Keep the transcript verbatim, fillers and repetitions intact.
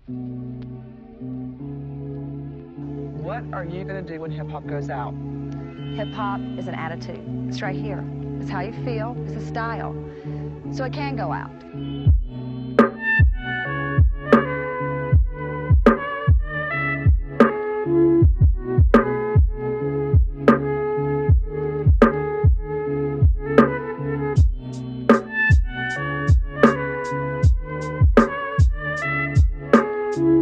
What are you going to do when hip-hop goes out? Hip-hop is an attitude. It's right here. It's how you feel. It's a style. So it can go out. Thank you.